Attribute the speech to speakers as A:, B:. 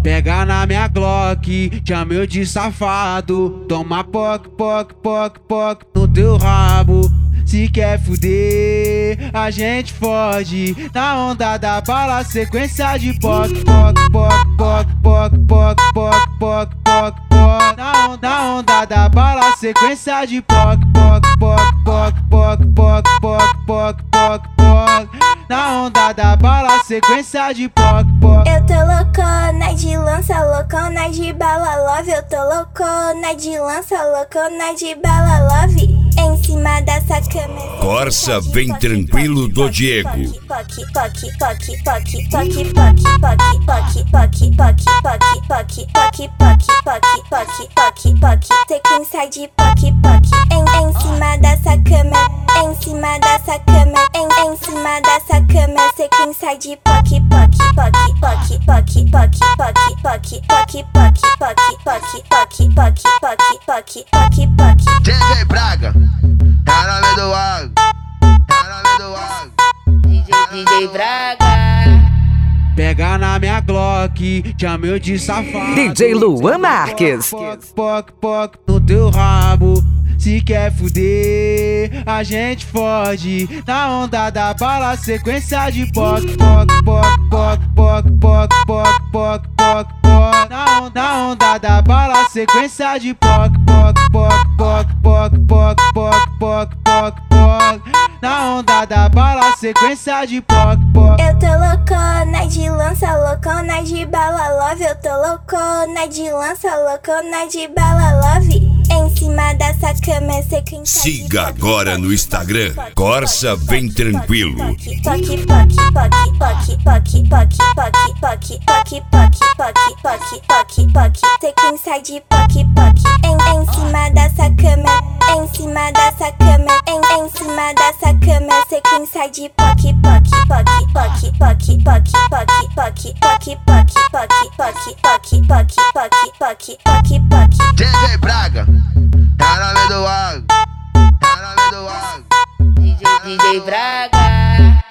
A: Pega na minha Glock, chama eu de safado. Toma poc, poc, poc, poc no teu rabo. Se quer fuder, a gente foge. Na onda da bala, sequência de poc, poc, poc, poc, poc, poc, poc, poc, poc, poc. Na onda da bala, sequência de poc, poc, poc, poc, poc, poc, poc, poc, poc, poc. Na onda da bala, sequência de poc, poc.
B: Eu tô loucona de lança, loucona de bala love. Eu tô loucona de lança, loucona de bala love. Em cima dessa câmera.
C: Corsa vem tranquilo do Diego.
B: Sequência de poc poc. Em cima dessa câmera. Em cima dessa câmera. Em cima dessa câmera. Sequência de poc poc poc poc poc poc poc poc poc poc poc poc poc poc poc poc.
D: DJ Braga, é nome do água, é nome do água.
E: DJ Braga.
A: Pega na minha Glock, chama eu de safado.
F: DJ Luan Marques.
A: Poc, poc, poc no teu rabo. Se quer fuder, a gente foge. Na onda da bala, sequência de poc, poc, poc, poc, poc, poc, poc, poc, poc, poc. Na onda da bala, sequência de poc, poc, poc, poc, poc, poc, poc, poc, poc, poc. Na onda da bala, sequência de poc, poc.
B: Eu tô loucona de lança, loucona de bala love. Eu tô loucona de lança, loucona de bala love. Em cima dessa câmera, sequência.
C: Siga agora no Instagram, Corsa vem tranquilo.
B: Sequência de poc poc. Em cima dessa câmera. Em cima dessa câmera. Em cima dessa câmera. Sequência de poc poc poc poc poc poc poc poc poc poc poc poc poc poc poc poc poc poc.
D: DJ Braga.